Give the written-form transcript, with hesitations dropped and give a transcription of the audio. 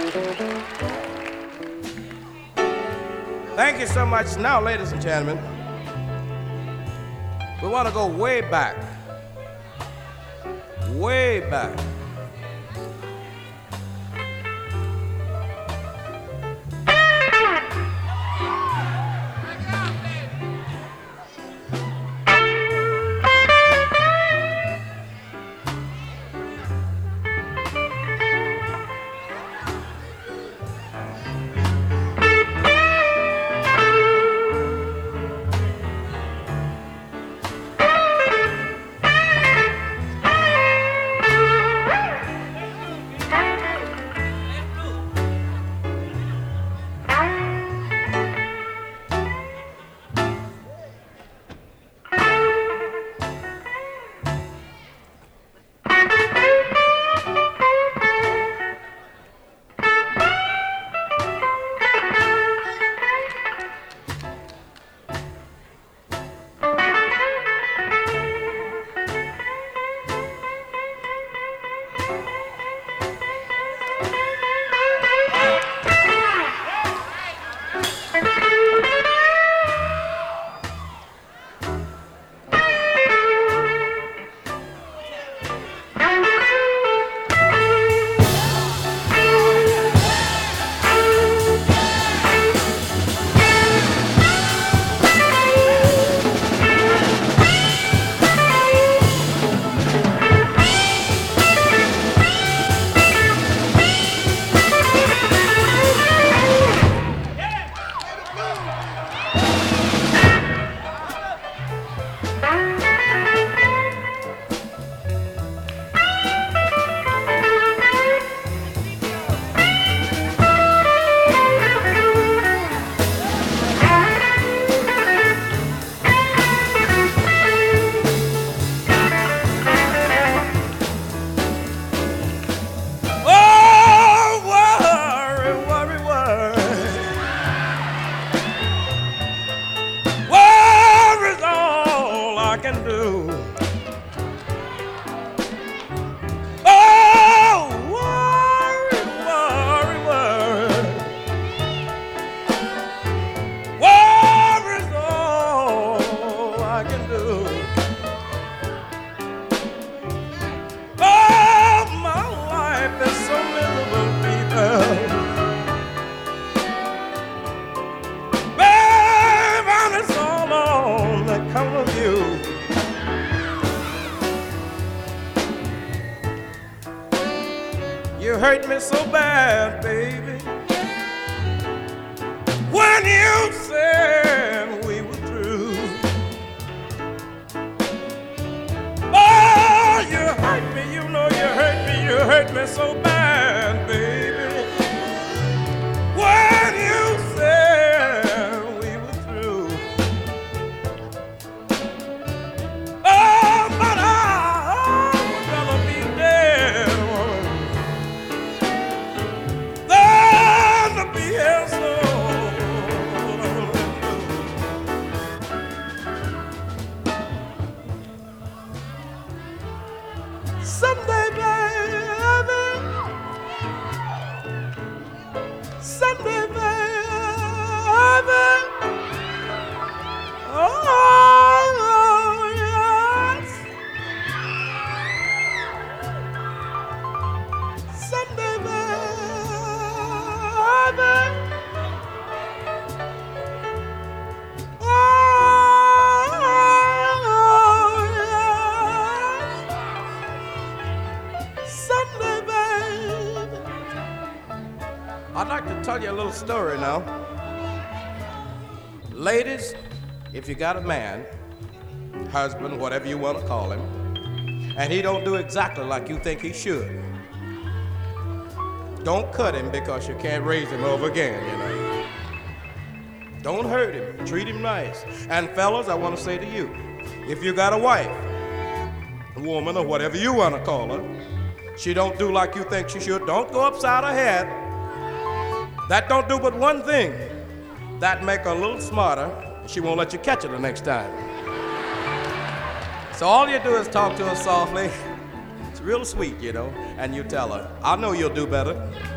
Thank you so much. Now, ladies and gentlemen, we want to go way back. Way back. You hurt me so bad, baby, when you said we were through. Oh, you hurt me, you know you hurt me so bad, baby, when you said we were through. Oh, but I would rather be dead than to be held so. Someday, baby, someday, baby, oh, yes, someday, baby, oh, yes, someday, baby. I'd like to tell you a little story now. Ladies, if you got a man, husband, whatever you want to call him, and he don't do exactly like you think he should, don't cut him because you can't raise him over again, you know. Don't hurt him. Treat him nice. And fellas, I want to say to you, if you got a wife, a woman, or whatever you want to call her, she don't do like you think she should, don't go upside her head. That don't do but one thing. That make her a little smarter. She won't let you catch her the next time. So all you do is talk to her softly. It's real sweet, you know, and you tell her, I know you'll do better.